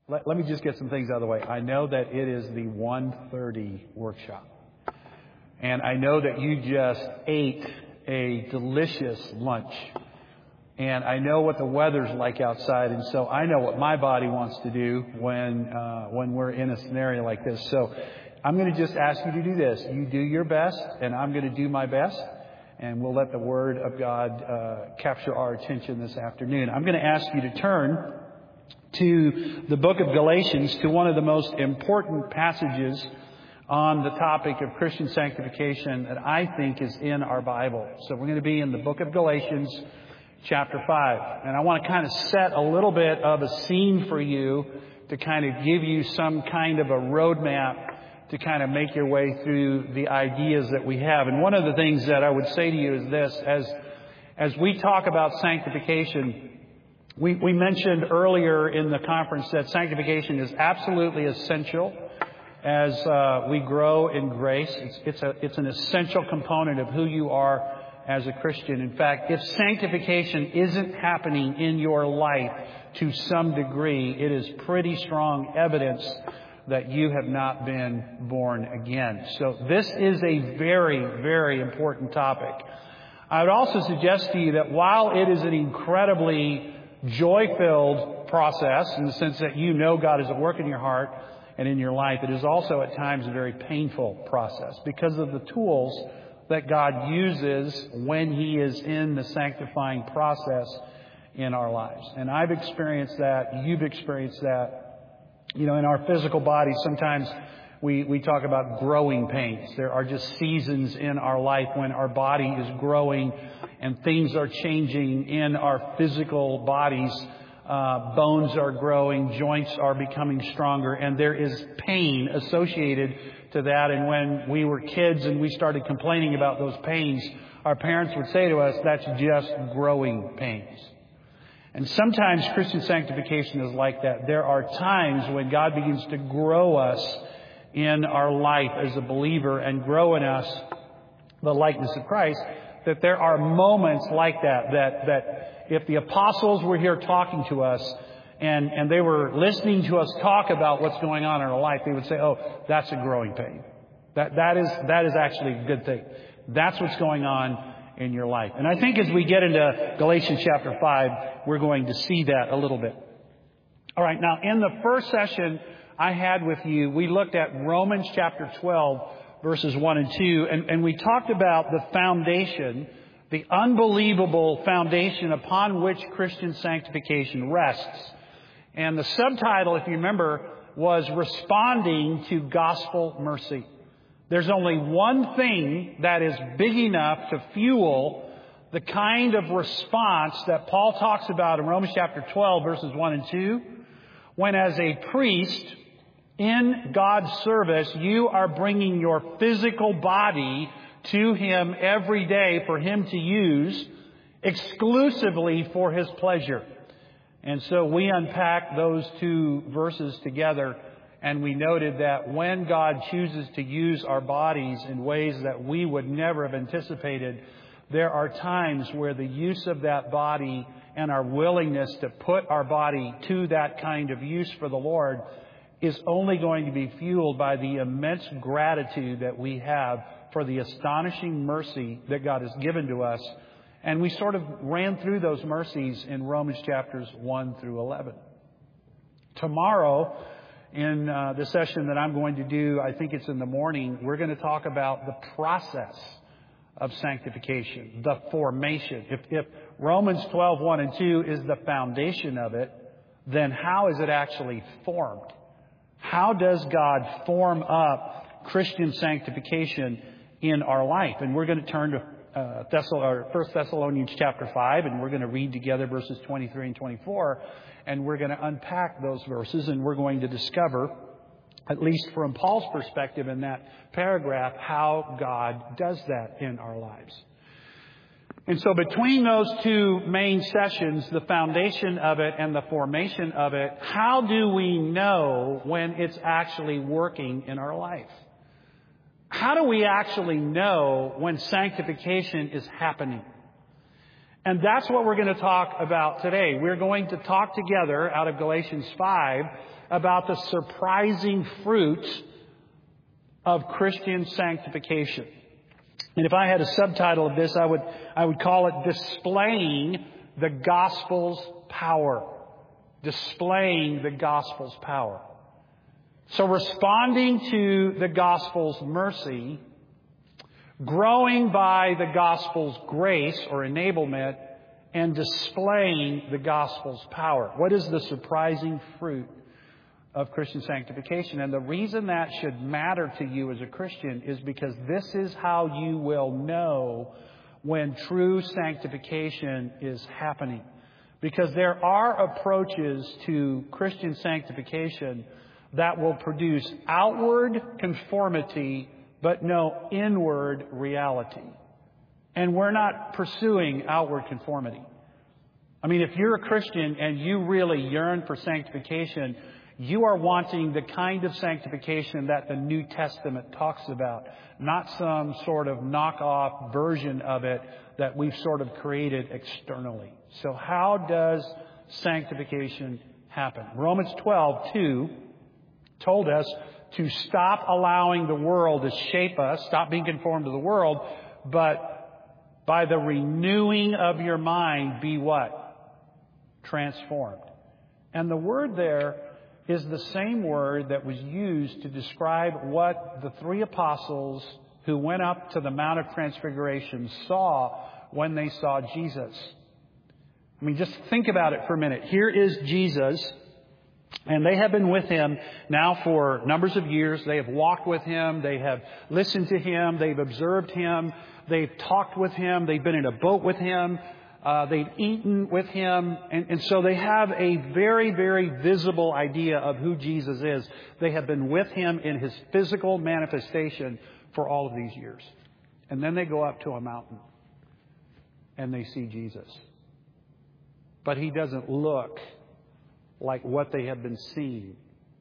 Let me just get some things out of the way. I know that it is the 1:30 workshop. And I know that you just ate a delicious lunch. And I know what the weather's like outside. And so I know what my body wants to do when we're in a scenario like this. So I'm going to just ask you to do this. You do your best, and I'm going to do my best. And we'll let the Word of God capture our attention this afternoon. I'm going to ask you to turn to the book of Galatians, to one of the most important passages on the topic of Christian sanctification that I think is in our Bible. So we're going to be in the book of Galatians, chapter 5. And I want to kind of set a little bit of a scene for you to kind of give you some kind of a roadmap to kind of make your way through the ideas that we have. And one of the things that I would say to you is this: as we talk about sanctification, we mentioned earlier in the conference that sanctification is absolutely essential as we grow in grace. It's an essential component of who you are as a Christian. In fact, if sanctification isn't happening in your life to some degree, it is pretty strong evidence that you have not been born again. So this is a very, very important topic. I would also suggest to you that while it is an incredibly joy-filled process, in the sense that you know God is at work in your heart and in your life, it is also at times a very painful process because of the tools that God uses when He is in the sanctifying process in our lives. And I've experienced that. You've experienced that. You know, in our physical bodies, sometimes we talk about growing pains. There are just seasons in our life when our body is growing and things are changing in our physical bodies. Bones are growing, joints are becoming stronger, and there is pain associated to that. And when we were kids and we started complaining about those pains, our parents would say to us, that's just growing pains. And sometimes Christian sanctification is like that. There are times when God begins to grow us in our life as a believer and grow in us the likeness of Christ, that there are moments like that if the apostles were here talking to us and they were listening to us talk about what's going on in our life, they would say, oh, that's a growing pain. That is actually a good thing. That's what's going on in your life. And I think as we get into Galatians chapter 5, we're going to see that a little bit. All right, now in the first session I had with you, we looked at Romans chapter 12, verses 1 and 2, and we talked about the foundation, the unbelievable foundation upon which Christian sanctification rests. And the subtitle, if you remember, was Responding to Gospel Mercy. There's only one thing that is big enough to fuel the kind of response that Paul talks about in Romans chapter 12, verses 1 and 2, when as a priest in God's service, you are bringing your physical body to Him every day for Him to use exclusively for His pleasure. And so we unpacked those two verses together, and we noted that when God chooses to use our bodies in ways that we would never have anticipated, there are times where the use of that body and our willingness to put our body to that kind of use for the Lord is only going to be fueled by the immense gratitude that we have for the astonishing mercy that God has given to us. And we sort of ran through those mercies in Romans chapters 1 through 11. Tomorrow, in the session that I'm going to do, I think it's in the morning, we're going to talk about the process of sanctification, the formation. If Romans 12, 1 and 2 is the foundation of it, then how is it actually formed? How does God form up Christian sanctification in our life? And we're going to turn to 1 Thessalonians chapter 5, and we're going to read together verses 23 and 24, and we're going to unpack those verses, and we're going to discover, at least from Paul's perspective in that paragraph, how God does that in our lives. And so between those two main sessions, the foundation of it and the formation of it, how do we know when it's actually working in our life? How do we actually know when sanctification is happening? And that's what we're going to talk about today. We're going to talk together out of Galatians 5 about the surprising fruit of Christian sanctification. And if I had a subtitle of this, I would call it Displaying the Gospel's Power. Displaying the Gospel's power. So responding to the Gospel's mercy, growing by the Gospel's grace or enablement, and displaying the Gospel's power. What is the surprising fruit of Christian sanctification? And the reason that should matter to you as a Christian is because this is how you will know when true sanctification is happening. Because there are approaches to Christian sanctification that will produce outward conformity but no inward reality. And we're not pursuing outward conformity. I mean, if you're a Christian and you really yearn for sanctification, you are wanting the kind of sanctification that the New Testament talks about, not some sort of knockoff version of it that we've sort of created externally. So how does sanctification happen? Romans 12:2 told us to stop allowing the world to shape us, stop being conformed to the world, but by the renewing of your mind, be what? Transformed. And the word there is the same word that was used to describe what the three apostles who went up to the Mount of Transfiguration saw when they saw Jesus. I mean, just think about it for a minute. Here is Jesus, and they have been with Him now for numbers of years. They have walked with Him. They have listened to Him. They've observed Him. They've talked with Him. They've been in a boat with Him. They've eaten with Him. And so they have a very, very visible idea of who Jesus is. They have been with Him in His physical manifestation for all of these years. And then they go up to a mountain and they see Jesus. But He doesn't look like what they have been seeing.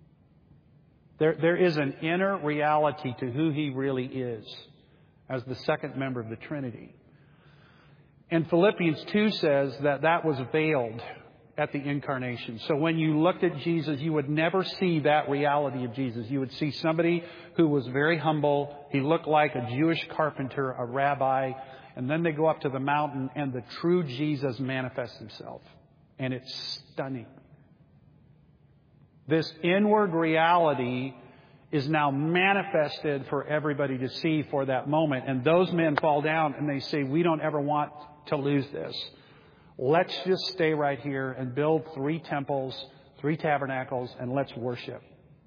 There is an inner reality to who He really is as the second member of the Trinity. And Philippians 2 says that was veiled at the incarnation. So when you looked at Jesus, you would never see that reality of Jesus. You would see somebody who was very humble. He looked like a Jewish carpenter, a rabbi. And then they go up to the mountain and the true Jesus manifests Himself. And it's stunning. This inward reality is now manifested for everybody to see for that moment. And those men fall down and they say, we don't ever want to lose this. Let's just stay right here and build 3 temples, 3 tabernacles, and let's worship.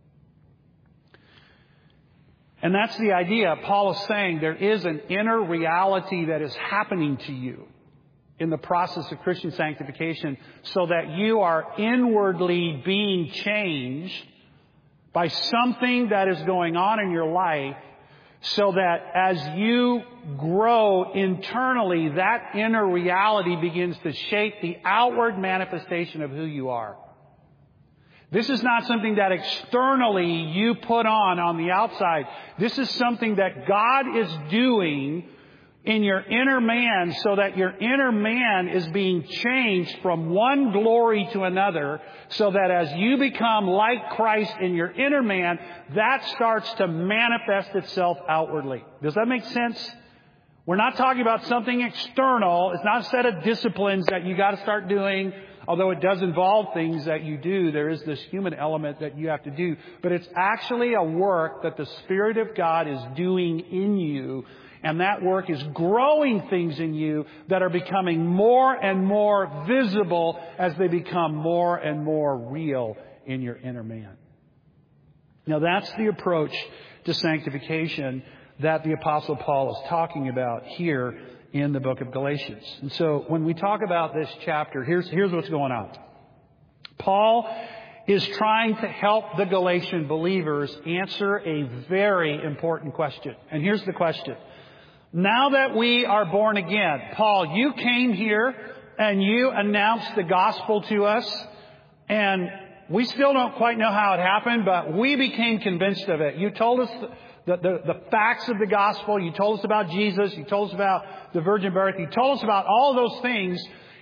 And that's the idea. Paul is saying there is an inner reality that is happening to you in the process of Christian sanctification so that you are inwardly being changed by something that is going on in your life so that as you grow internally, that inner reality begins to shape the outward manifestation of who you are. This is not something that externally you put on the outside. This is something that God is doing in your inner man so that your inner man is being changed from one glory to another so that as you become like Christ in your inner man, that starts to manifest itself outwardly. Does that make sense? We're not talking about something external. It's not a set of disciplines that you got to start doing. Although it does involve things that you do, there is this human element that you have to do. But it's actually a work that the Spirit of God is doing in you. And that work is growing things in you that are becoming more and more visible as they become more and more real in your inner man. Now that's the approach to sanctification that the Apostle Paul is talking about here in the book of Galatians. And so when we talk about this chapter, here's what's going on. Paul is trying to help the Galatian believers answer a very important question. And here's the question. Now that we are born again, Paul, you came here and you announced the gospel to us, and we still don't quite know how it happened, but we became convinced of it. You told us the facts of the gospel. You told us about Jesus. You told us about the virgin birth. You told us about all those things.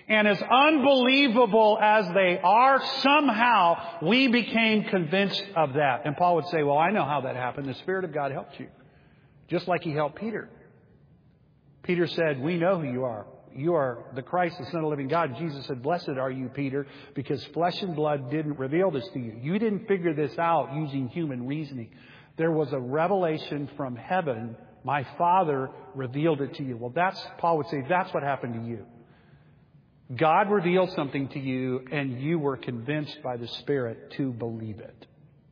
And as unbelievable as they are, somehow we became convinced of that. And Paul would say, well, I know how that happened. The Spirit of God helped you. Just like He helped Peter. Peter said, we know who you are. You are the Christ, the Son of the living God. Jesus said, blessed are you, Peter, because flesh and blood didn't reveal this to you. You didn't figure this out using human reasoning. There was a revelation from heaven. My Father revealed it to you. Well, Paul would say, that's what happened to you. God revealed something to you, and you were convinced by the Spirit to believe it.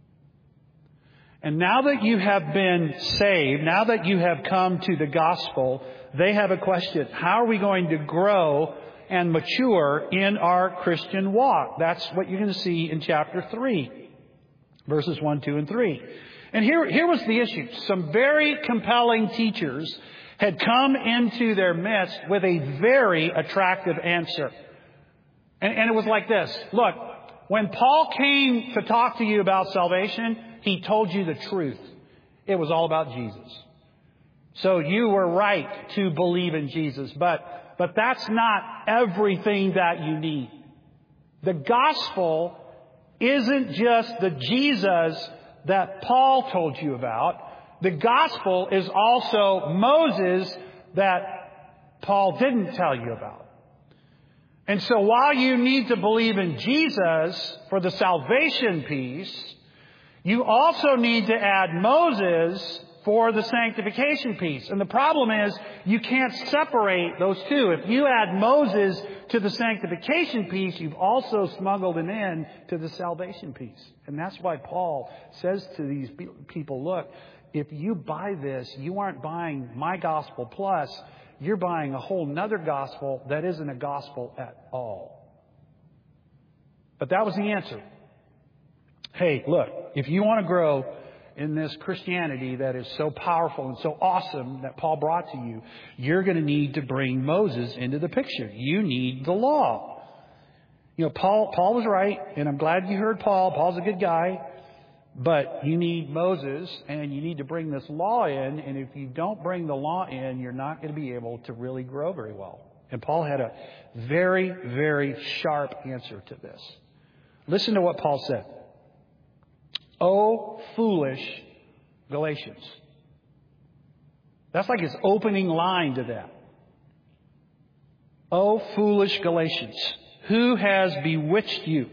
And now that you have been saved, now that you have come to the gospel, they have a question. How are we going to grow and mature in our Christian walk? That's what you're going to see in chapter 3, verses 1, 2, and 3. And here was the issue. Some very compelling teachers had come into their midst with a very attractive answer. And it was like this. Look, when Paul came to talk to you about salvation, he told you the truth. It was all about Jesus. So you were right to believe in Jesus. But that's not everything that you need. The gospel isn't just the Jesus that Paul told you about. The gospel is also Moses that Paul didn't tell you about. And so while you need to believe in Jesus for the salvation piece, you also need to add Moses for the sanctification piece. And the problem is you can't separate those two. If you add Moses to the sanctification piece, you've also smuggled an end to the salvation piece. And that's why Paul says to these people, look, if you buy this, you aren't buying my gospel plus, you're buying a whole nother gospel that isn't a gospel at all. But that was the answer. Hey, look, if you want to grow in this Christianity that is so powerful and so awesome that Paul brought to you, you're going to need to bring Moses into the picture. You need the law. You know, Paul was right, and I'm glad you heard Paul. Paul's a good guy. But you need Moses, and you need to bring this law in. And if you don't bring the law in, you're not going to be able to really grow very well. And Paul had a very, very sharp answer to this. Listen to what Paul said. Oh, foolish Galatians. That's like his opening line to that. Oh, foolish Galatians, who has bewitched you?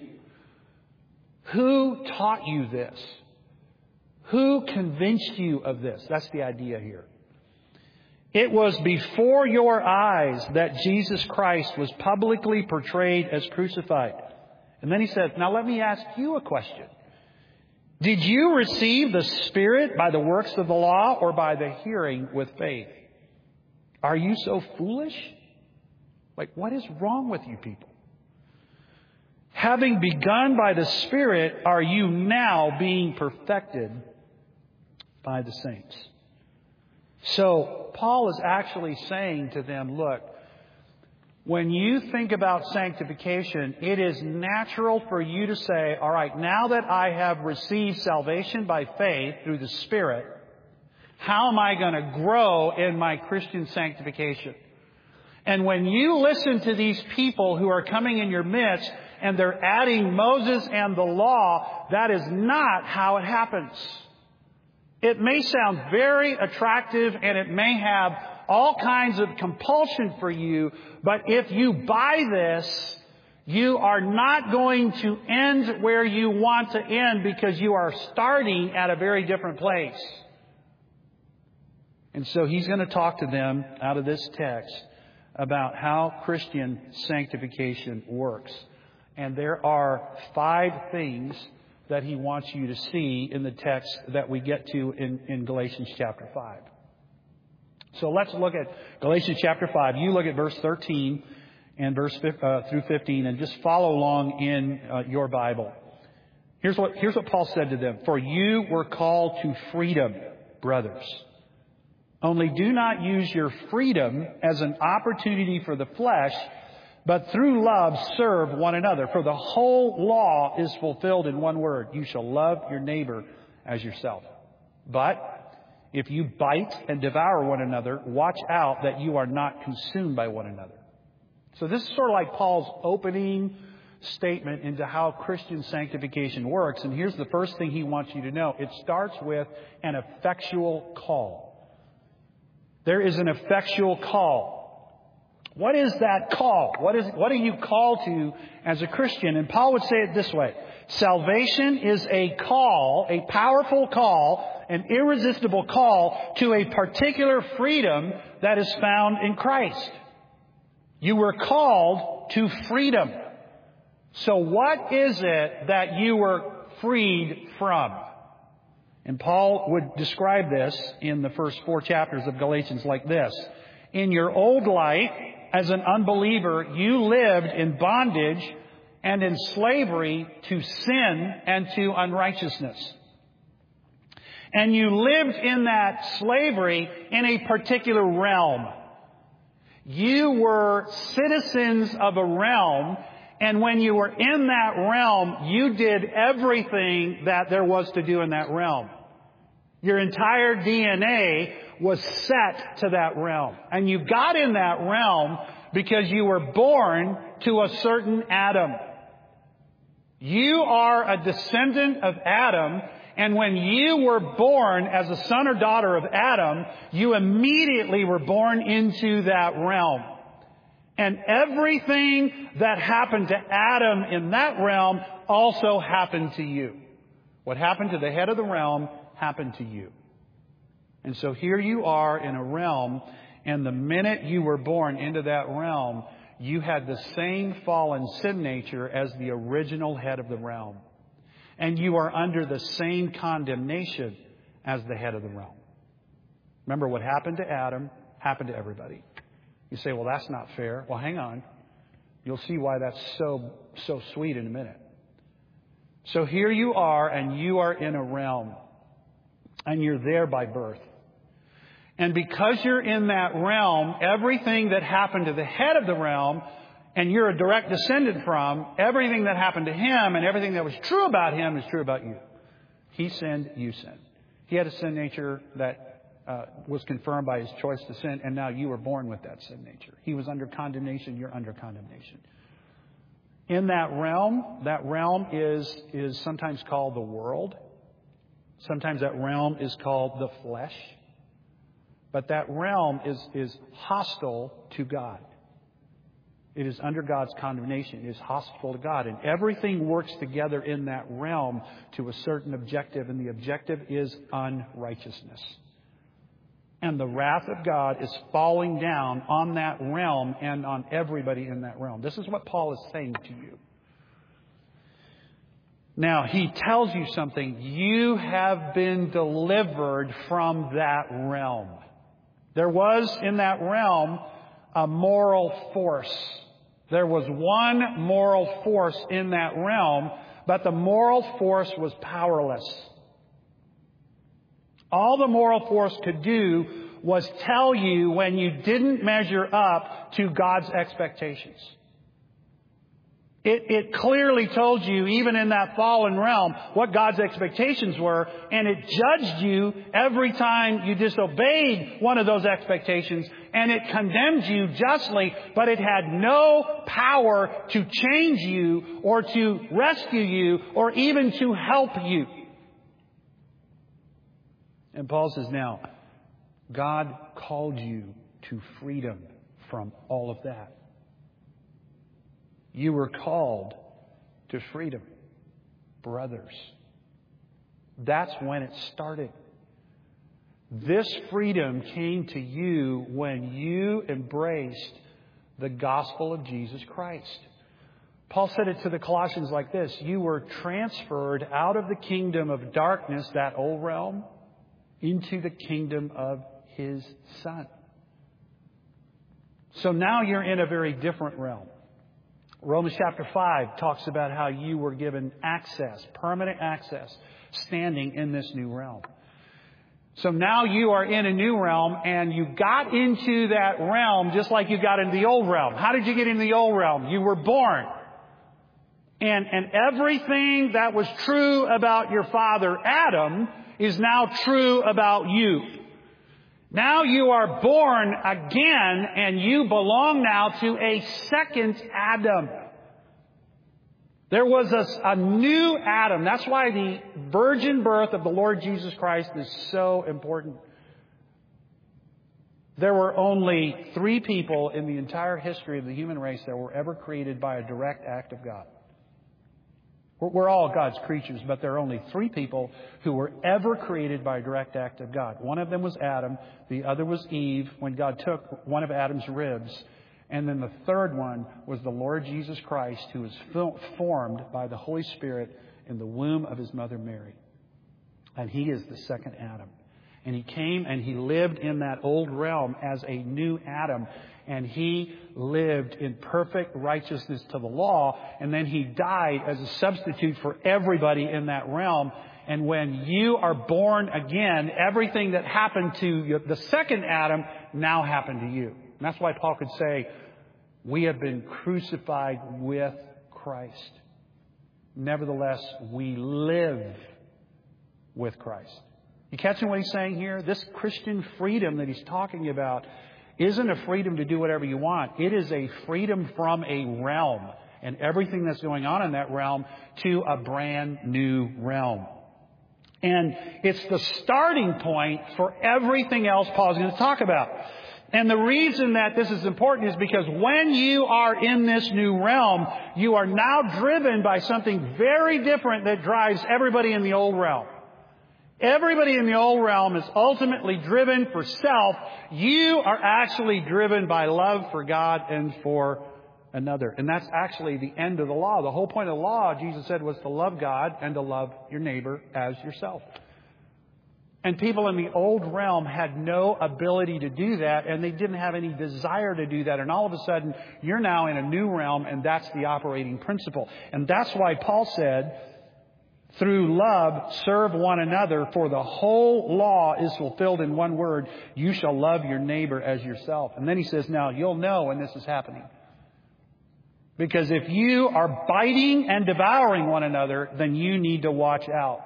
Who taught you this? Who convinced you of this? That's the idea here. It was before your eyes that Jesus Christ was publicly portrayed as crucified. And then he says, now let me ask you a question. Did you receive the Spirit by the works of the law or by the hearing with faith? Are you so foolish? Like, what is wrong with you people? Having begun by the Spirit, are you now being perfected by the saints? So Paul is actually saying to them, look, when you think about sanctification, it is natural for you to say, all right, now that I have received salvation by faith through the Spirit, how am I going to grow in my Christian sanctification? And when you listen to these people who are coming in your midst and they're adding Moses and the law, that is not how it happens. It may sound very attractive and it may have all kinds of compulsion for you, but if you buy this, you are not going to end where you want to end because you are starting at a very different place. And so he's going to talk to them out of this text about how Christian sanctification works. And there are 5 things that he wants you to see in the text that we get to in Galatians chapter 5. So let's look at Galatians chapter 5. You look at verse 13 and verse through 15 and just follow along in your Bible. Here's what Paul said to them. For you were called to freedom, brothers. Only do not use your freedom as an opportunity for the flesh, but through love serve one another. For the whole law is fulfilled in one word. You shall love your neighbor as yourself. But if you bite and devour one another, watch out that you are not consumed by one another. So this is sort of like Paul's opening statement into how Christian sanctification works. And here's the first thing he wants you to know. It starts with an effectual call. There is an effectual call. What is that call? What are you called to as a Christian? And Paul would say it this way. Salvation is a call, a powerful call, an irresistible call to a particular freedom that is found in Christ. You were called to freedom. So what is it that you were freed from? And Paul would describe this in the first 4 chapters of Galatians like this. In your old life, as an unbeliever, you lived in bondage and in slavery to sin and to unrighteousness. And you lived in that slavery in a particular realm. You were citizens of a realm, and when you were in that realm, you did everything that there was to do in that realm. Your entire DNA was set to that realm. And you got in that realm because you were born to a certain Adam. You are a descendant of Adam, and when you were born as a son or daughter of Adam, you immediately were born into that realm. And everything that happened to Adam in that realm also happened to you. What happened to the head of the realm happened to you. And so here you are in a realm, and the minute you were born into that realm, you had the same fallen sin nature as the original head of the realm. And you are under the same condemnation as the head of the realm. Remember, what happened to Adam happened to everybody. You say, well, that's not fair. Well, hang on. You'll see why that's so sweet in a minute. So here you are, and you are in a realm. And you're there by birth. And because you're in that realm, everything that happened to the head of the realm, and you're a direct descendant from, everything that happened to him and everything that was true about him is true about you. He sinned, you sinned. He had a sin nature that was confirmed by his choice to sin, and now you were born with that sin nature. He was under condemnation, you're under condemnation. In that realm is sometimes called the world. Sometimes that realm is called the flesh. But that realm is hostile to God. It is under God's condemnation. It is hostile to God. And everything works together in that realm to a certain objective. And the objective is unrighteousness. And the wrath of God is falling down on that realm and on everybody in that realm. This is what Paul is saying to you. Now, he tells you something. You have been delivered from that realm. There was in that realm a moral force. There was one moral force in that realm, but the moral force was powerless. All the moral force could do was tell you when you didn't measure up to God's expectations. It clearly told you, even in that fallen realm, what God's expectations were, and it judged you every time you disobeyed one of those expectations, and it condemned you justly, but it had no power to change you or to rescue you or even to help you. And Paul says, now, God called you to freedom from all of that. You were called to freedom, brothers. That's when it started. This freedom came to you when you embraced the gospel of Jesus Christ. Paul said it to the Colossians like this: you were transferred out of the kingdom of darkness, that old realm, into the kingdom of His Son. So now you're in a very different realm. Romans chapter 5 talks about how you were given access, permanent access, standing in this new realm. So now you are in a new realm, and you got into that realm just like you got into the old realm. How did you get into the old realm? You were born. And everything that was true about your father Adam is now true about you. Now you are born again, and you belong now to a second Adam. There was a new Adam. That's why the virgin birth of the Lord Jesus Christ is so important. There were only 3 people in the entire history of the human race that were ever created by a direct act of God. We're all God's creatures, but there are only 3 people who were ever created by a direct act of God. One of them was Adam. The other was Eve, when God took one of Adam's ribs. And then the third one was the Lord Jesus Christ, who was formed by the Holy Spirit in the womb of his mother Mary. And he is the second Adam. And he came and he lived in that old realm as a new Adam. And he lived in perfect righteousness to the law. And then he died as a substitute for everybody in that realm. And when you are born again, everything that happened to the second Adam now happened to you. And that's why Paul could say, we have been crucified with Christ. Nevertheless, we live with Christ. You catching what he's saying here? This Christian freedom that he's talking about isn't a freedom to do whatever you want. It is a freedom from a realm and everything that's going on in that realm to a brand new realm. And it's the starting point for everything else Paul's going to talk about. And the reason that this is important is because when you are in this new realm, you are now driven by something very different that drives everybody in the old realm. Everybody in the old realm is ultimately driven for self. You are actually driven by love for God and for another. And that's actually the end of the law. The whole point of the law, Jesus said, was to love God and to love your neighbor as yourself. And people in the old realm had no ability to do that, and they didn't have any desire to do that. And all of a sudden, you're now in a new realm, and that's the operating principle. And that's why Paul said, through love, serve one another, for the whole law is fulfilled in one word: you shall love your neighbor as yourself. And then he says, now you'll know when this is happening. Because if you are biting and devouring one another, then you need to watch out.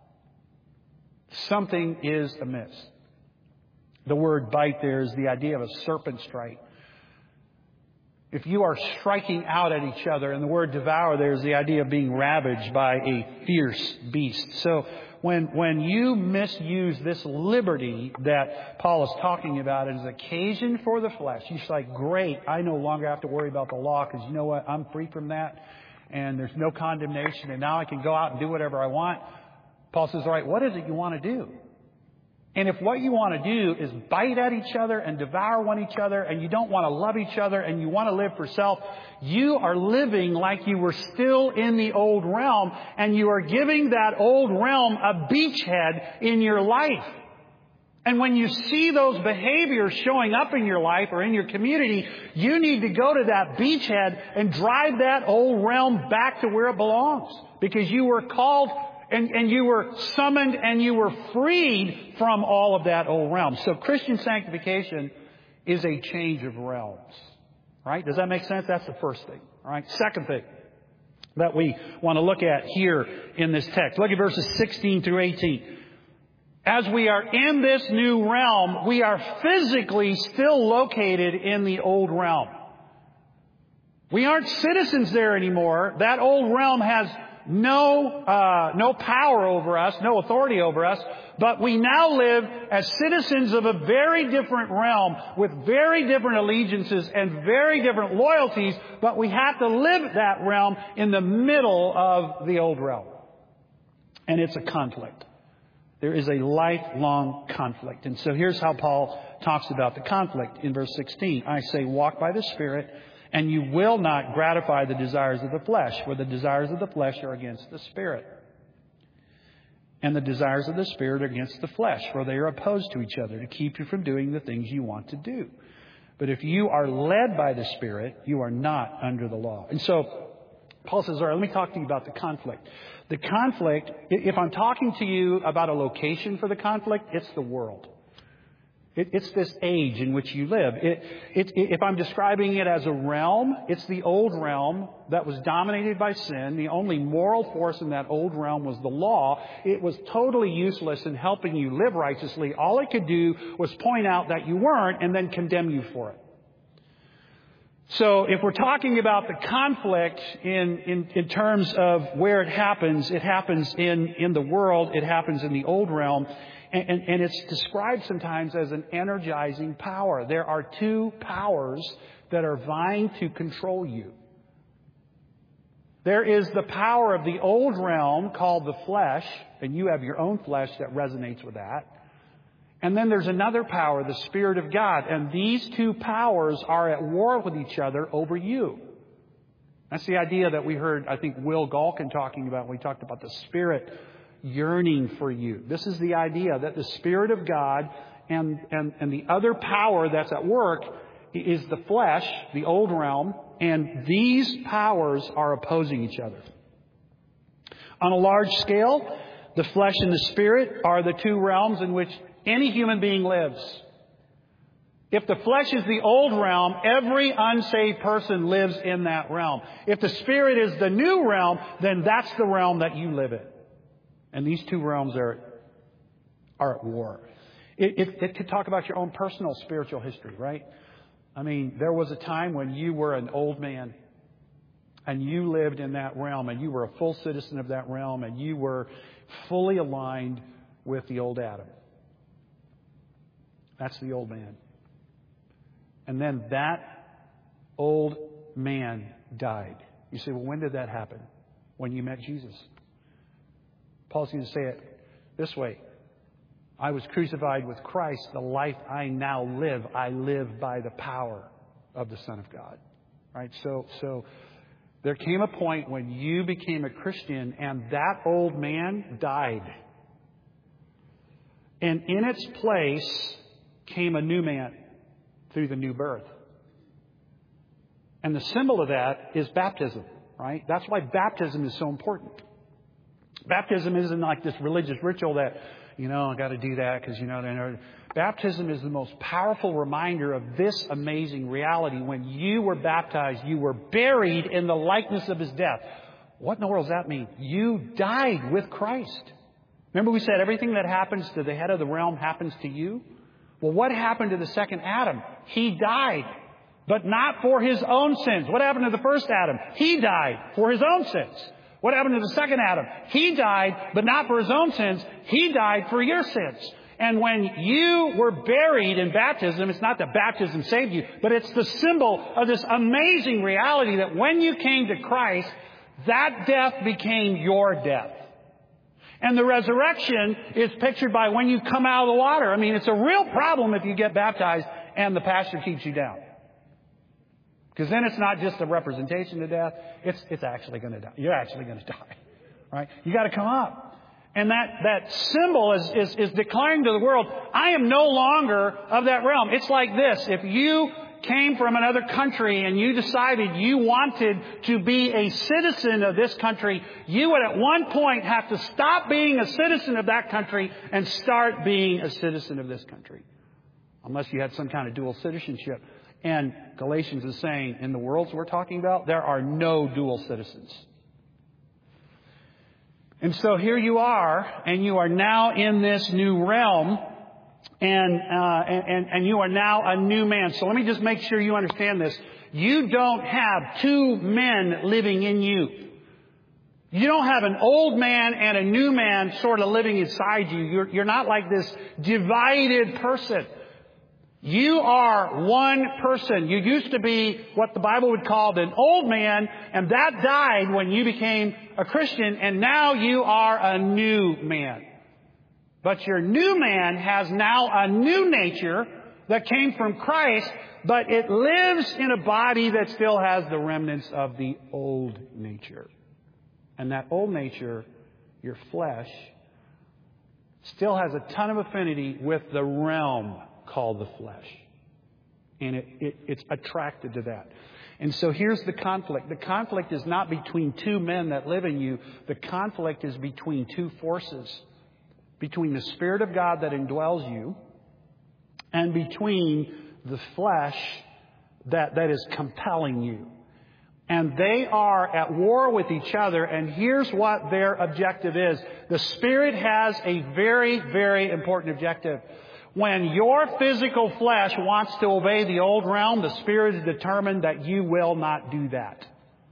Something is amiss. The word bite there is the idea of a serpent strike. If you are striking out at each other, and the word devour there is the idea of being ravaged by a fierce beast. So when you misuse this liberty that Paul is talking about as occasion for the flesh, you're like, great, I no longer have to worry about the law because you know what? I'm free from that and there's no condemnation and now I can go out and do whatever I want. Paul says, all right, what is it you want to do? And if what you want to do is bite at each other and devour one each other, and you don't want to love each other and you want to live for self, you are living like you were still in the old realm, and you are giving that old realm a beachhead in your life. And when you see those behaviors showing up in your life or in your community, you need to go to that beachhead and drive that old realm back to where it belongs. Because you were called and you were summoned and you were freed from all of that old realm. So Christian sanctification is a change of realms. Right? Does that make sense? That's the first thing. All right. Second thing that we want to look at here in this text. Look at verses 16 through 18. As we are in this new realm, we are physically still located in the old realm. We aren't citizens there anymore. That old realm has no power over us, no authority over us, but we now live as citizens of a very different realm with very different allegiances and very different loyalties, but we have to live that realm in the middle of the old realm. And it's a conflict. There is a lifelong conflict. And so here's how Paul talks about the conflict in verse 16. I say, walk by the Spirit, and you will not gratify the desires of the flesh, for the desires of the flesh are against the Spirit. And the desires of the Spirit are against the flesh, for they are opposed to each other to keep you from doing the things you want to do. But if you are led by the Spirit, you are not under the law. And so Paul says, all right, let me talk to you about the conflict. The conflict, if I'm talking to you about a location for the conflict, it's the world. It's this age in which you live. If I'm describing it as a realm, it's the old realm that was dominated by sin. The only moral force in that old realm was the law. It was totally useless in helping you live righteously. All it could do was point out that you weren't and then condemn you for it. So if we're talking about the conflict in terms of where it happens in the world, it happens in the old realm. And it's described sometimes as an energizing power. There are two powers that are vying to control you. There is the power of the old realm called the flesh, and you have your own flesh that resonates with that. And then there's another power, the Spirit of God. And these two powers are at war with each other over you. That's the idea that we heard, I think, Will Galkin talking about when we talked about the Spirit yearning for you. This is the idea that the Spirit of God and the other power that's at work is the flesh, the old realm, and these powers are opposing each other. On a large scale, the flesh and the spirit are the two realms in which any human being lives. If the flesh is the old realm, every unsaved person lives in that realm. If the spirit is the new realm, then that's the realm that you live in. And these two realms are at war. It could talk about your own personal spiritual history, right? I mean, there was a time when you were an old man and you lived in that realm and you were a full citizen of that realm and you were fully aligned with the old Adam. That's the old man. And then that old man died. You say, well, when did that happen? When you met Jesus. Paul's going to say it this way. I was crucified with Christ. The life I now live, I live by the power of the Son of God. Right? So there came a point when you became a Christian and that old man died. And in its place came a new man through the new birth. And the symbol of that is baptism. Right? That's why baptism is so important. Baptism isn't like this religious ritual that, I got to do that because, baptism is the most powerful reminder of this amazing reality. When you were baptized, you were buried in the likeness of His death. What in the world does that mean? You died with Christ. Remember we said everything that happens to the head of the realm happens to you? Well, what happened to the second Adam? He died, but not for his own sins. What happened to the first Adam? He died for his own sins. What happened to the second Adam? He died, but not for his own sins. He died for your sins. And when you were buried in baptism, it's not that baptism saved you, but it's the symbol of this amazing reality that when you came to Christ, that death became your death. And the resurrection is pictured by when you come out of the water. I mean, it's a real problem if you get baptized and the pastor keeps you down. Because then it's not just a representation of death. It's actually going to die. You're actually going to die. Right? You got to come up. And that symbol is declaring to the world, I am no longer of that realm. It's like this. If you came from another country and you decided you wanted to be a citizen of this country, you would at one point have to stop being a citizen of that country and start being a citizen of this country. Unless you had some kind of dual citizenship. And Galatians is saying, in the worlds we're talking about, there are no dual citizens. And so here you are, and you are now in this new realm, and you are now a new man. So let me just make sure you understand this. You don't have two men living in you. You don't have an old man and a new man sort of living inside you. You're not like this divided person. You are one person. You used to be what the Bible would call an old man, and that died when you became a Christian, and now you are a new man. But your new man has now a new nature that came from Christ, but it lives in a body that still has the remnants of the old nature. And that old nature, your flesh, still has a ton of affinity with the realm called the flesh. And it's attracted to that. And so here's the conflict. The conflict is not between two men that live in you. The conflict is between two forces. Between the Spirit of God that indwells you and between the flesh that is compelling you. And they are at war with each other, and here's what their objective is. The Spirit has a very, very important objective. When your physical flesh wants to obey the old realm, the Spirit is determined that you will not do that.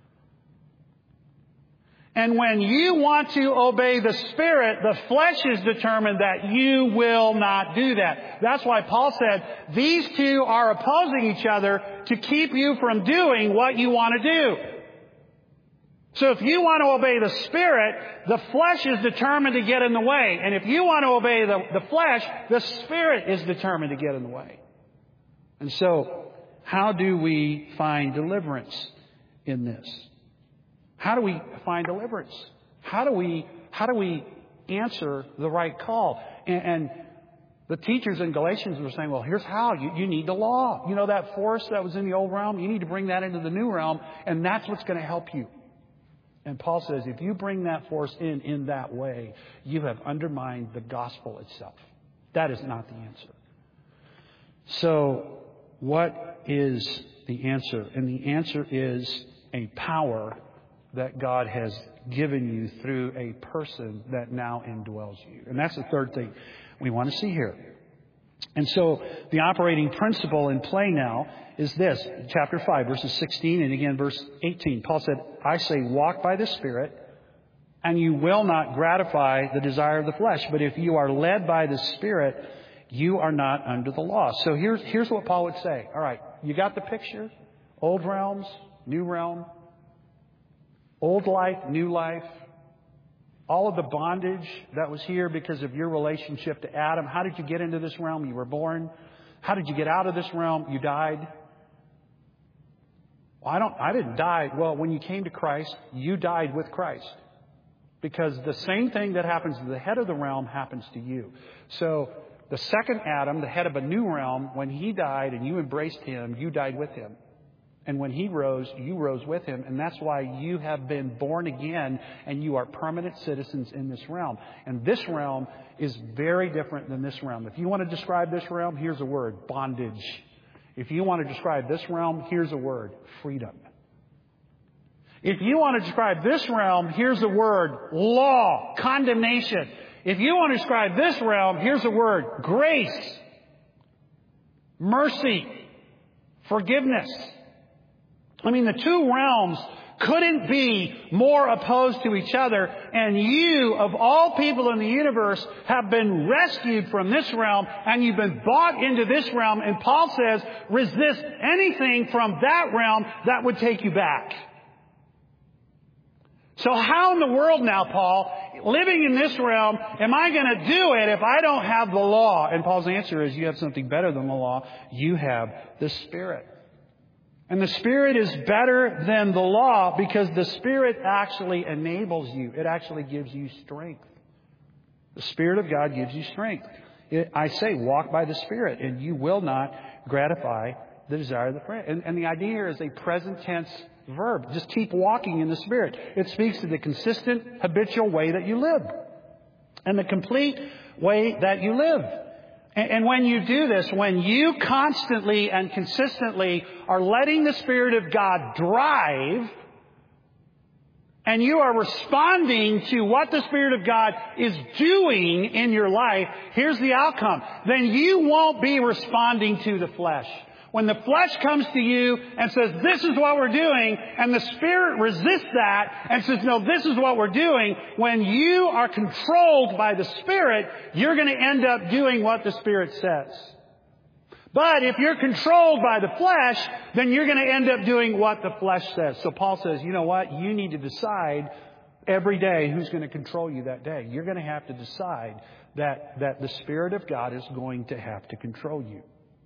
And when you want to obey the Spirit, the flesh is determined that you will not do that. That's why Paul said, these two are opposing each other to keep you from doing what you want to do. So if you want to obey the Spirit, the flesh is determined to get in the way. And if you want to obey the flesh, the Spirit is determined to get in the way. And so, how do we find deliverance in this? How do we find deliverance? How do we answer the right call? And the teachers in Galatians were saying, well, here's how. You need the law. You know that force that was in the old realm? You need to bring that into the new realm, and that's what's going to help you. And Paul says, if you bring that force in that way, you have undermined the gospel itself. That is not the answer. So, what is the answer? And the answer is a power that God has given you through a person that now indwells you. And that's the third thing we want to see here. And so the operating principle in play now is this, chapter 5, verses 16 and again verse 18. Paul said, I say, walk by the Spirit, and you will not gratify the desire of the flesh. But if you are led by the Spirit, you are not under the law. So here's what Paul would say. All right, you got the picture? Old realms, new realm. Old life, new life, all of the bondage that was here because of your relationship to Adam. How did you get into this realm? You were born. How did you get out of this realm? You died. Well, I didn't die. Well, when you came to Christ, you died with Christ. Because the same thing that happens to the head of the realm happens to you. So the second Adam, the head of a new realm, when he died and you embraced him, you died with him. And when he rose, you rose with him. And that's why you have been born again and you are permanent citizens in this realm. And this realm is very different than this realm. If you want to describe this realm, here's a word, bondage. If you want to describe this realm, here's a word, freedom. If you want to describe this realm, here's a word, law, condemnation. If you want to describe this realm, here's a word, grace, mercy, forgiveness. I mean, the two realms couldn't be more opposed to each other. And you, of all people in the universe, have been rescued from this realm and you've been bought into this realm. And Paul says, resist anything from that realm that would take you back. So how in the world now, Paul, living in this realm, am I going to do it if I don't have the law? And Paul's answer is, you have something better than the law. You have the Spirit. And the Spirit is better than the law because the Spirit actually enables you. It actually gives you strength. The Spirit of God gives you strength. I say, walk by the Spirit, and you will not gratify the desire of the flesh. And the idea here is a present tense verb. Just keep walking in the Spirit. It speaks to the consistent, habitual way that you live. And the complete way that you live. And when you do this, when you constantly and consistently are letting the Spirit of God drive, and you are responding to what the Spirit of God is doing in your life, here's the outcome. Then you won't be responding to the flesh. When the flesh comes to you and says, this is what we're doing, and the Spirit resists that and says, no, this is what we're doing, when you are controlled by the Spirit, you're going to end up doing what the Spirit says. But if you're controlled by the flesh, then you're going to end up doing what the flesh says. So Paul says, you know what? You need to decide every day who's going to control you that day. You're going to have to decide that the Spirit of God is going to have to control you.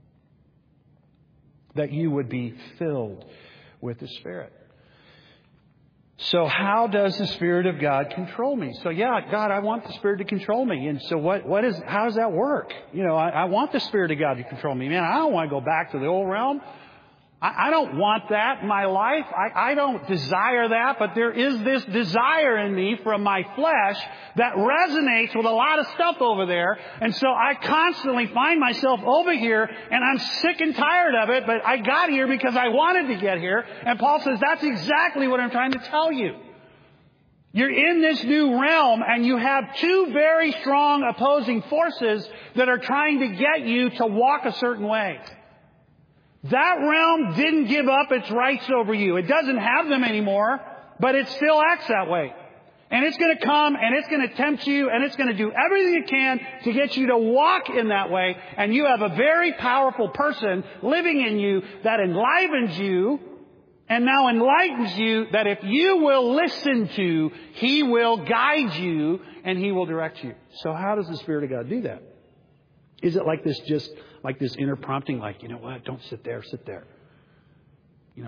That you would be filled with the Spirit. So how does the Spirit of God control me? So God, I want the Spirit to control me. And so how does that work? I want the Spirit of God to control me. Man, I don't want to go back to the old realm. I don't want that in my life. I don't desire that, but there is this desire in me from my flesh that resonates with a lot of stuff over there. And so I constantly find myself over here, and I'm sick and tired of it, but I got here because I wanted to get here. And Paul says, that's exactly what I'm trying to tell you. You're in this new realm, and you have two very strong opposing forces that are trying to get you to walk a certain way. That realm didn't give up its rights over you. It doesn't have them anymore, but it still acts that way. And it's going to come, and it's going to tempt you, and it's going to do everything it can to get you to walk in that way. And you have a very powerful person living in you that enlivens you and now enlightens you, that if you will listen to, He will guide you and He will direct you. So how does the Spirit of God do that? Is it like this, just like this inner prompting, like, you know what, don't sit there, sit there. You know,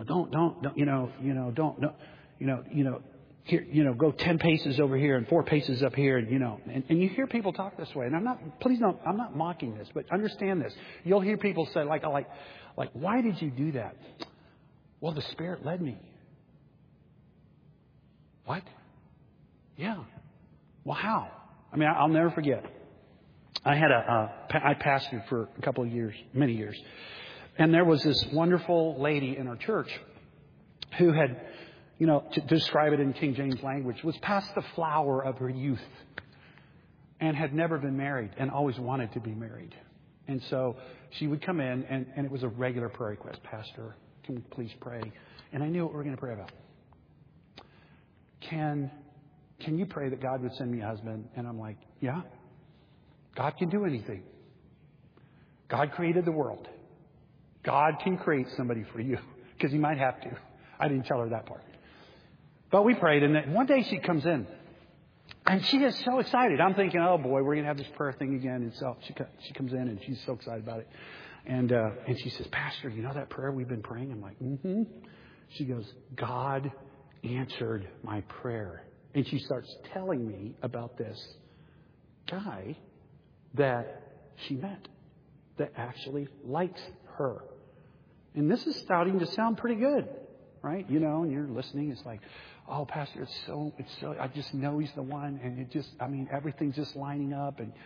don't, go 10 paces over here and 4 paces up here, and you hear people talk this way. And I'm not mocking this, but understand this. You'll hear people say, like, why did you do that? Well, the Spirit led me. What? Yeah. Well, how? I mean, I'll never forget. I pastored for a couple of years, many years. And there was this wonderful lady in our church who had, to describe it in King James language, was past the flower of her youth and had never been married and always wanted to be married. And so she would come in, and it was a regular prayer request. Pastor, can we please pray? And I knew what we were going to pray about. Can you pray that God would send me a husband? And I'm like, yeah. God can do anything. God created the world. God can create somebody for you, because He might have to. I didn't tell her that part. But we prayed, and then one day she comes in, and she is so excited. I'm thinking, oh boy, we're going to have this prayer thing again. And so she comes in, and she's so excited about it. And she says, Pastor, you know that prayer we've been praying? I'm like, mm-hmm. She goes, God answered my prayer. And she starts telling me about this guy that she met that actually likes her. And this is starting to sound pretty good, right? And you're listening. It's like, oh, Pastor, it's so, I just know he's the one. And everything's just lining up. And,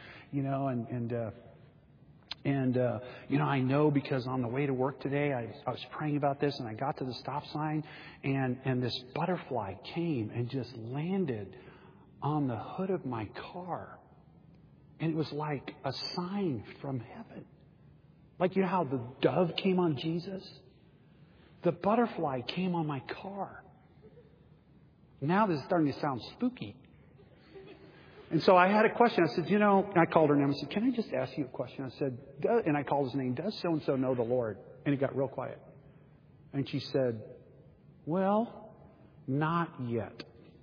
I know because on the way to work today, I was praying about this, and I got to the stop sign, and this butterfly came and just landed on the hood of my car. And it was like a sign from heaven. Like, you know how the dove came on Jesus? The butterfly came on my car. Now this is starting to sound spooky. And so I had a question. I said, I called her name. I said, can I just ask you a question? I said, and I called his name, does so-and-so know the Lord? And it got real quiet. And she said, well, not yet.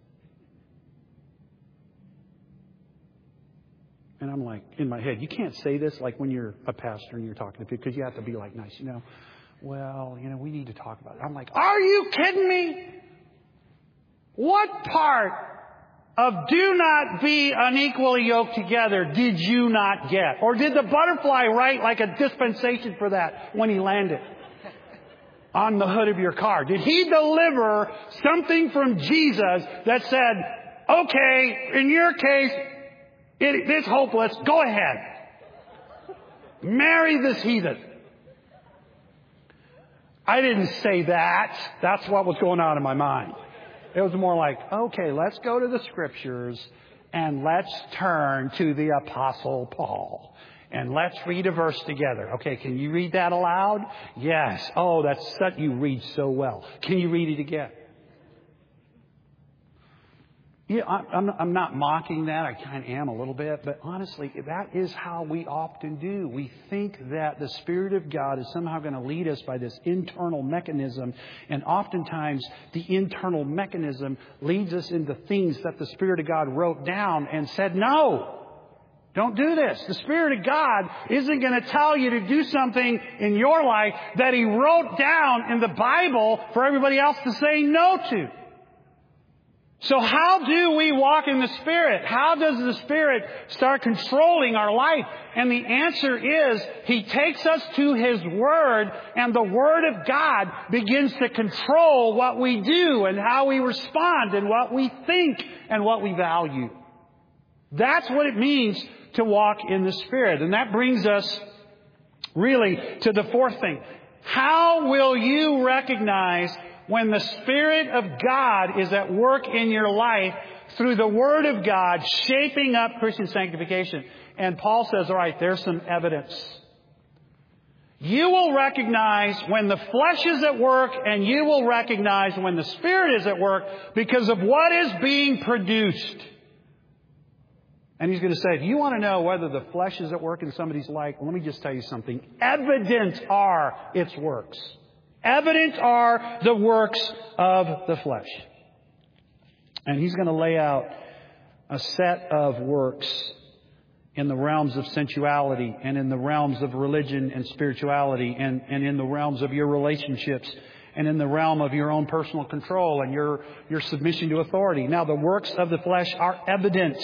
And I'm like, in my head, you can't say this like when you're a pastor and you're talking to people, because you have to be like nice, Well, we need to talk about it. I'm like, are you kidding me? What part of do not be unequally yoked together did you not get? Or did the butterfly write like a dispensation for that when he landed on the hood of your car? Did He deliver something from Jesus that said, okay, in your case, it's hopeless. Go ahead. Marry this heathen. I didn't say that. That's what was going on in my mind. It was more like, okay, let's go to the Scriptures and let's turn to the Apostle Paul. And let's read a verse together. Okay, can you read that aloud? Yes. Oh, you read so well. Can you read it again? Yeah, I'm not mocking that. I kind of am a little bit. But honestly, that is how we often do. We think that the Spirit of God is somehow going to lead us by this internal mechanism. And oftentimes, the internal mechanism leads us into things that the Spirit of God wrote down and said, no, don't do this. The Spirit of God isn't going to tell you to do something in your life that He wrote down in the Bible for everybody else to say no to. So how do we walk in the Spirit? How does the Spirit start controlling our life? And the answer is, He takes us to His Word, and the Word of God begins to control what we do and how we respond and what we think and what we value. That's what it means to walk in the Spirit. And that brings us really to the fourth thing. How will you recognize when the Spirit of God is at work in your life through the Word of God, shaping up Christian sanctification? And Paul says, all right, there's some evidence. You will recognize when the flesh is at work, and you will recognize when the Spirit is at work because of what is being produced. And he's going to say, if you want to know whether the flesh is at work in somebody's life, let me just tell you something. Evident are its works. Evident are the works of the flesh. And he's going to lay out a set of works in the realms of sensuality and in the realms of religion and spirituality and in the realms of your relationships and in the realm of your own personal control and your submission to authority. Now, the works of the flesh are evident.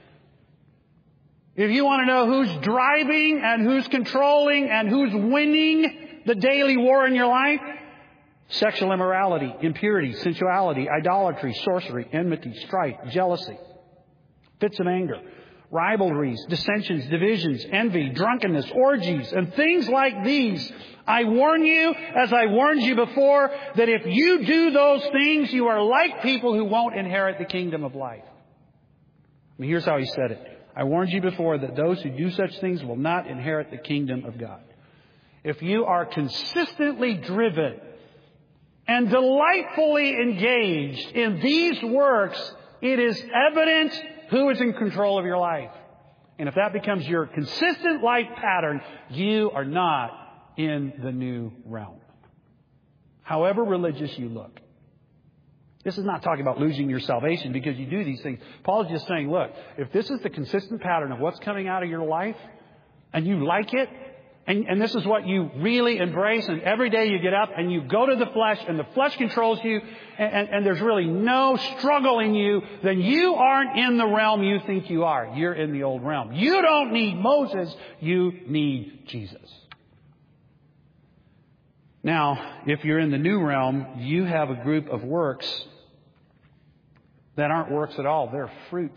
If you want to know who's driving and who's controlling and who's winning the daily war in your life, sexual immorality, impurity, sensuality, idolatry, sorcery, enmity, strife, jealousy, fits of anger, rivalries, dissensions, divisions, envy, drunkenness, orgies, and things like these. I warn you, as I warned you before, that if you do those things, you are like people who won't inherit the kingdom of life. I mean, here's how he said it. I warned you before that those who do such things will not inherit the kingdom of God. If you are consistently driven and delightfully engaged in these works, it is evident who is in control of your life. And if that becomes your consistent life pattern, you are not in the new realm. However religious you look. This is not talking about losing your salvation because you do these things. Paul is just saying, look, if this is the consistent pattern of what's coming out of your life and you like it, and this is what you really embrace, and every day you get up and you go to the flesh and the flesh controls you and there's really no struggle in you, then you aren't in the realm you think you are. You're in the old realm. You don't need Moses. You need Jesus. Now, if you're in the new realm, you have a group of works that aren't works at all. They're fruit.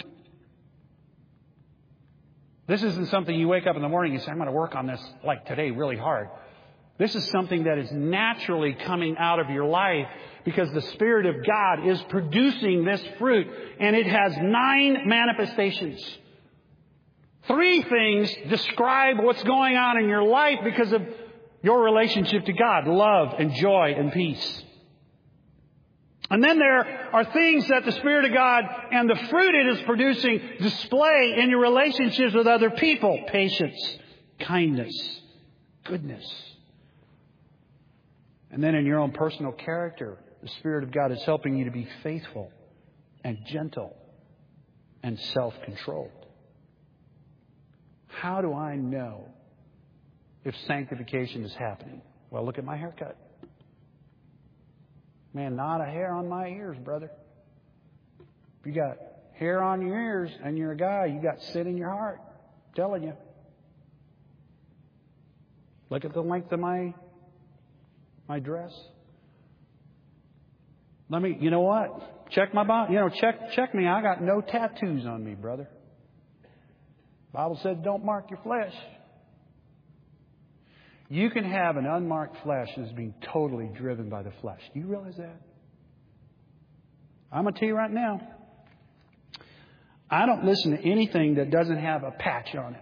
This isn't something you wake up in the morning and say, I'm going to work on this like today really hard. This is something that is naturally coming out of your life because the Spirit of God is producing this fruit, and it has 9 manifestations. 3 things describe what's going on in your life because of your relationship to God: love and joy and peace. And then there are things that the Spirit of God and the fruit it is producing display in your relationships with other people: patience, kindness, goodness. And then in your own personal character, the Spirit of God is helping you to be faithful and gentle and self-controlled. How do I know if sanctification is happening? Well, look at my haircut. Man, not a hair on my ears, brother. If you got hair on your ears and you're a guy, you got sin in your heart. I'm telling you. Look at the length of my dress. You know what? Check my body. Check me. I got no tattoos on me, brother. The Bible said don't mark your flesh. You can have an unmarked flesh that is being totally driven by the flesh. Do you realize that? I'm going to tell you right now, I don't listen to anything that doesn't have a patch on it.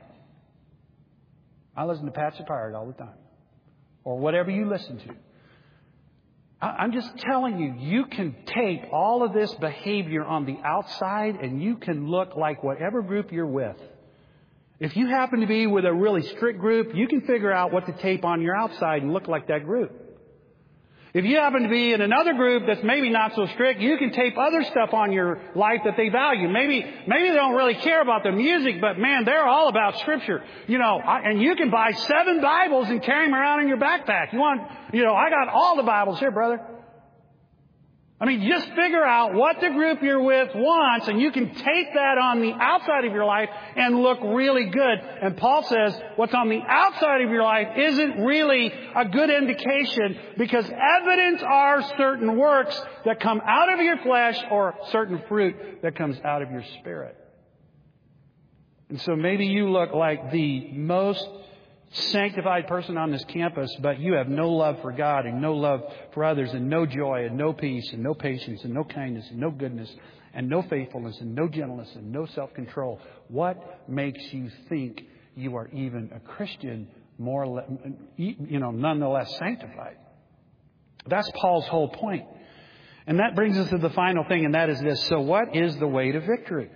I listen to Patch the Pirate all the time. Or whatever you listen to. I'm just telling you, you can take all of this behavior on the outside and you can look like whatever group you're with. If you happen to be with a really strict group, you can figure out what to tape on your outside and look like that group. If you happen to be in another group that's maybe not so strict, you can tape other stuff on your life that they value. Maybe they don't really care about the music, but man, they're all about Scripture. And you can buy 7 Bibles and carry them around in your backpack. I got all the Bibles here, brother. I mean, just figure out what the group you're with wants, and you can take that on the outside of your life and look really good. And Paul says what's on the outside of your life isn't really a good indication, because evidence are certain works that come out of your flesh or certain fruit that comes out of your spirit. And so maybe you look like the most sanctified person on this campus, but you have no love for God and no love for others and no joy and no peace and no patience and no kindness and no goodness and no faithfulness and no gentleness and no self-control. What makes you think you are even a Christian, nonetheless sanctified? That's Paul's whole point. And that brings us to the final thing, and that is this. So what is the way to victory?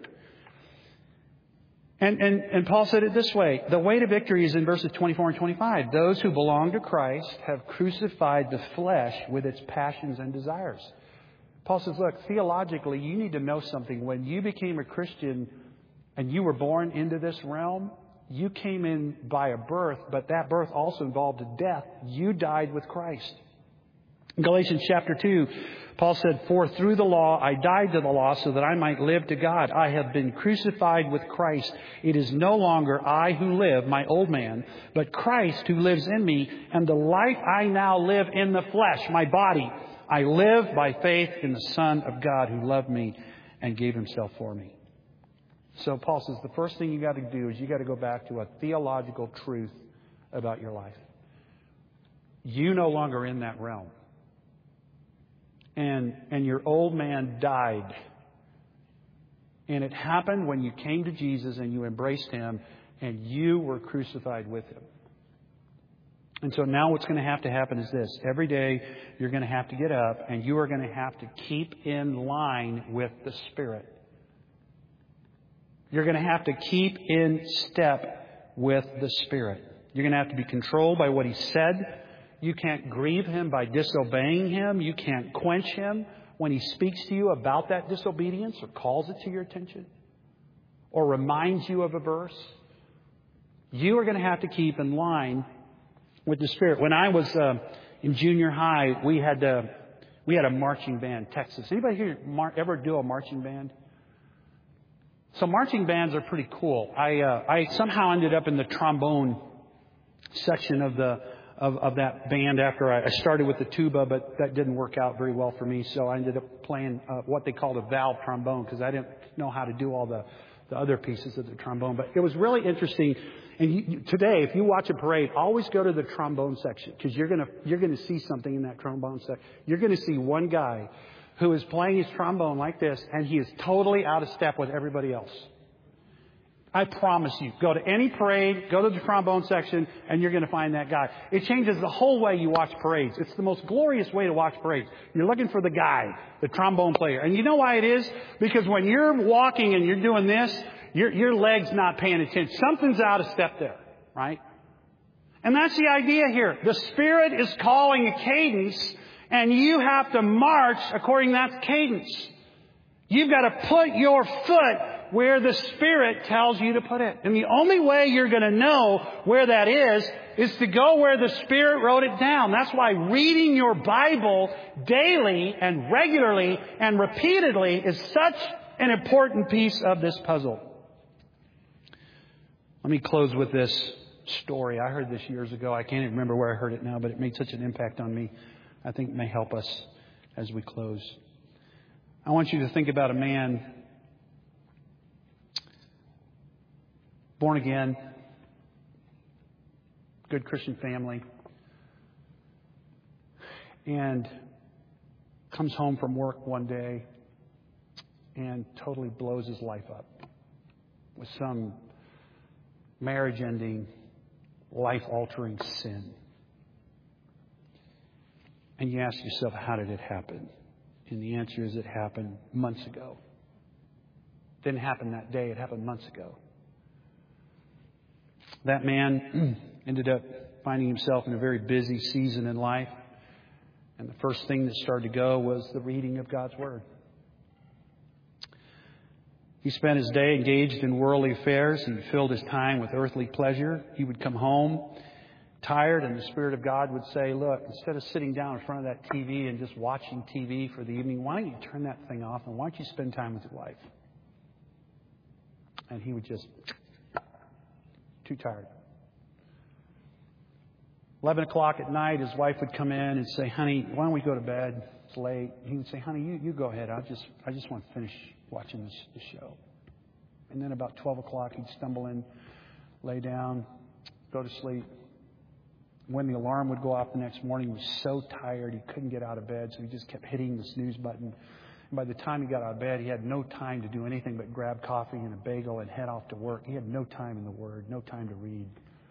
And Paul said it this way. The way to victory is in verses 24 and 25. Those who belong to Christ have crucified the flesh with its passions and desires. Paul says, look, theologically, you need to know something. When you became a Christian and you were born into this realm, you came in by a birth, but that birth also involved a death. You died with Christ. In Galatians chapter 2, Paul said, for through the law I died to the law so that I might live to God. I have been crucified with Christ. It is no longer I who live, my old man, but Christ who lives in me. And the life I now live in the flesh, my body, I live by faith in the Son of God who loved me and gave himself for me. So Paul says the first thing you got to do is you got to go back to a theological truth about your life. You no longer in that realm. And your old man died. And it happened when you came to Jesus and you embraced him and you were crucified with him. And so now what's going to happen is this. Every day you're going to have to get up and you are going to have to keep in line with the Spirit. You're going to have to keep in step with the Spirit. You're going to have to be controlled by what he said. You can't grieve him by disobeying him. You can't quench him when he speaks to you about that disobedience or calls it to your attention or reminds you of a verse. You are going to have to keep in line with the Spirit. When I was in junior high, we had a marching band, Texas. Anybody here ever do a marching band? So marching bands are pretty cool. I somehow ended up in the trombone section of that band after I started with the tuba, but that didn't work out very well for me. So I ended up playing what they called a valve trombone because I didn't know how to do all the other pieces of the trombone. But it was really interesting. And today, if you watch a parade, always go to the trombone section because you're gonna see something in that trombone section. You're going to see one guy who is playing his trombone like this, and he is totally out of step with everybody else. I promise you, go to any parade, go to the trombone section, and you're going to find that guy. It changes the whole way you watch parades. It's the most glorious way to watch parades. You're looking for the guy, the trombone player. And you know why it is? Because when you're walking and you're doing this, your leg's not paying attention. Something's out of step there, right? And that's the idea here. The Spirit is calling a cadence, and you have to march according to that cadence. You've got to put your foot where the Spirit tells you to put it. And the only way you're going to know where that is to go where the Spirit wrote it down. That's why reading your Bible daily and regularly and repeatedly is such an important piece of this puzzle. Let me close with this story. I heard this years ago. I can't even remember where I heard it now, but it made such an impact on me. I think it may help us as we close. I want you to think about a man born again, good Christian family, and comes home from work one day and totally blows his life up with some marriage-ending, life-altering sin. And you ask yourself, how did it happen? And the answer is it happened months ago. It didn't happen that day. It happened months ago. That man ended up finding himself in a very busy season in life. And the first thing that started to go was the reading of God's Word. He spent his day engaged in worldly affairs and filled his time with earthly pleasure. He would come home tired, and the Spirit of God would say, look, instead of sitting down in front of that TV and just watching TV for the evening, why don't you turn that thing off and why don't you spend time with your wife? And he would just, too tired. 11 o'clock at night, his wife would come in and say, honey, why don't we go to bed? It's late. He would say, honey, you go ahead. I just want to finish watching this show. And then about 12 o'clock, he'd stumble in, lay down, go to sleep. When the alarm would go off the next morning, he was so tired he couldn't get out of bed, so he just kept hitting the snooze button. And by the time he got out of bed, he had no time to do anything but grab coffee and a bagel and head off to work. He had no time in the Word, no time to read.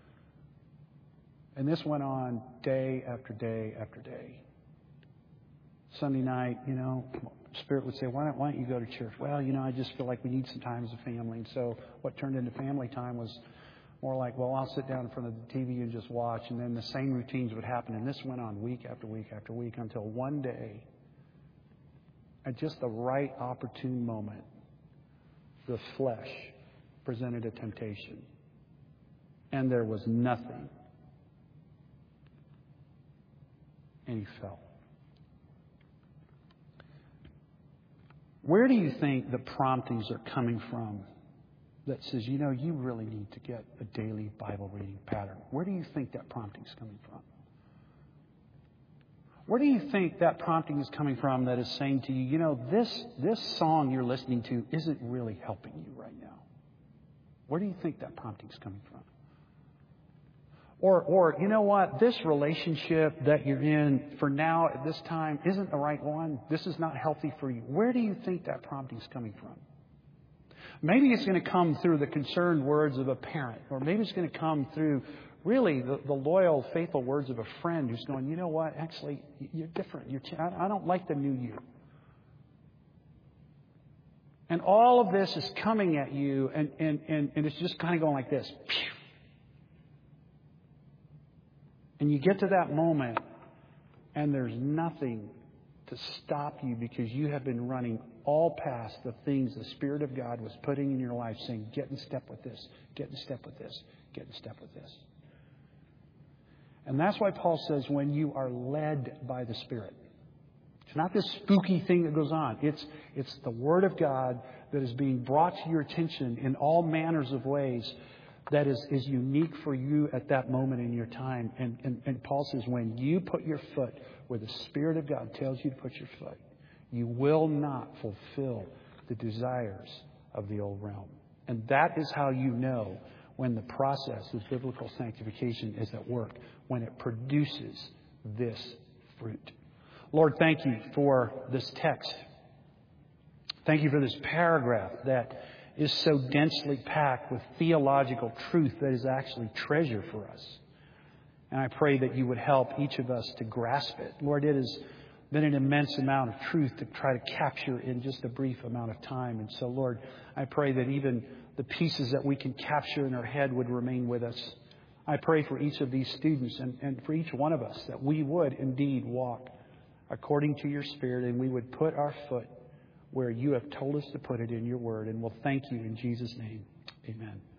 And this went on day after day after day. Sunday night, Spirit would say, why don't you go to church? Well, I just feel like we need some time as a family. And so what turned into family time was more like, well, I'll sit down in front of the TV and just watch. And then the same routines would happen. And this went on week after week after week until one day, at just the right opportune moment, the flesh presented a temptation. And there was nothing. And he fell. Where do you think the promptings are coming from that says, you really need to get a daily Bible reading pattern? Where do you think that prompting is coming from? Where do you think that prompting is coming from that is saying to you, this song you're listening to isn't really helping you right now? Where do you think that prompting is coming from? Or you know what? This relationship that you're in for now at this time isn't the right one. This is not healthy for you. Where do you think that prompting is coming from? Maybe it's going to come through the concerned words of a parent. Or maybe it's going to come through really the loyal, faithful words of a friend who's going, you know what? Actually, you're different. I don't like the new you. And all of this is coming at you and it's just kind of going like this. And you get to that moment, and there's nothing to stop you because you have been running all past the things the Spirit of God was putting in your life, saying, get in step with this, get in step with this, get in step with this. And that's why Paul says, when you are led by the Spirit. It's not this spooky thing that goes on. It's the Word of God that is being brought to your attention in all manners of ways that is unique for you at that moment in your time. And Paul says, when you put your foot where the Spirit of God tells you to put your foot, you will not fulfill the desires of the old realm. And that is how you know when the process of biblical sanctification is at work, when it produces this fruit. Lord, thank you for this text. Thank you for this paragraph that is so densely packed with theological truth that is actually treasure for us. And I pray that you would help each of us to grasp it. Lord, it has been an immense amount of truth to try to capture in just a brief amount of time. And so, Lord, I pray that even the pieces that we can capture in our head would remain with us. I pray for each of these students and for each one of us that we would indeed walk according to your Spirit, and we would put our foot where you have told us to put it in your word. And we'll thank you in Jesus' name. Amen.